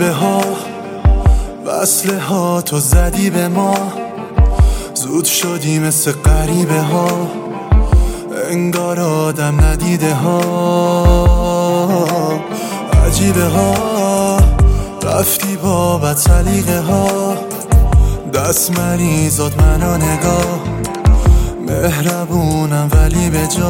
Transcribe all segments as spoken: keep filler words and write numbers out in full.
عجیبه ها وصله ها تو زدی به ما، زود شدی مثل غریبه ها، انگار آدم ندیده ها. عجیبه ها رفتی با بد سلیقه ها، دست مریضات منو نگاه، مهربونم ولی به جاش.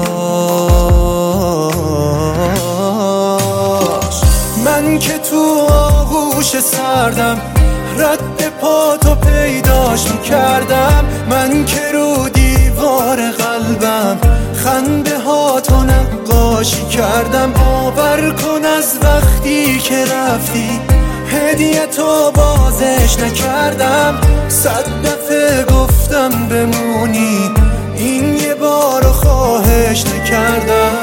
من که تو آغوش سردم رد پاتو پیداش میکردم، من که رو دیوار قلبم خنده هاتو نقاشی کردم. باور کن از وقتی که رفتی هدیه تو بازش نکردم، صد دفعه گفتم بمونی این یه بارو خواهش نکردم.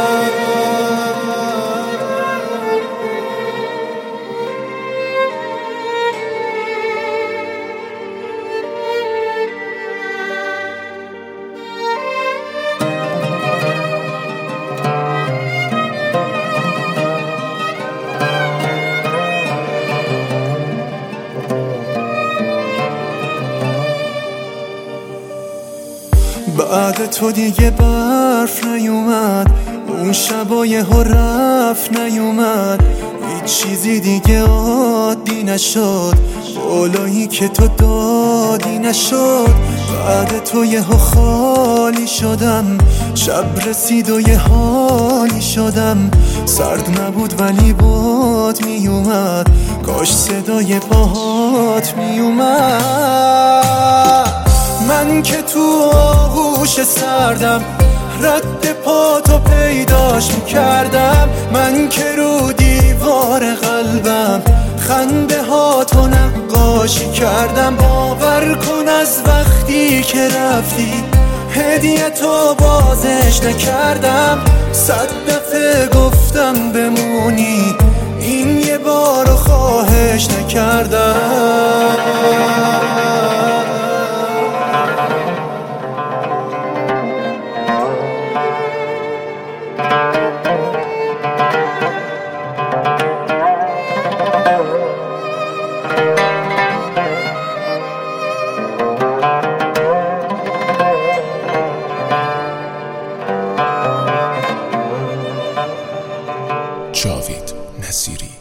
بعد تو دیگه برف نیومد، اون شبای ها رفت نیومد، هیچ چیزی دیگه عادی نشد، بالایی که تو دادی نشد. بعد تو یه ها خالی شدم، شب رسید و یه حالی شدم، سرد نبود ولی باد میومد، کاش صدای پاهات میومد. من که تو آغوش سردم رد پاتو پیداش میکردم، من که رو دیوار قلبم خنده هاتو نقاشی کردم. باور کن از وقتی که رفتی هدیه تو بازش نکردم، صد دفعه گفتم بمونی این یه بارو خواهش نکردم. جاوید نصیری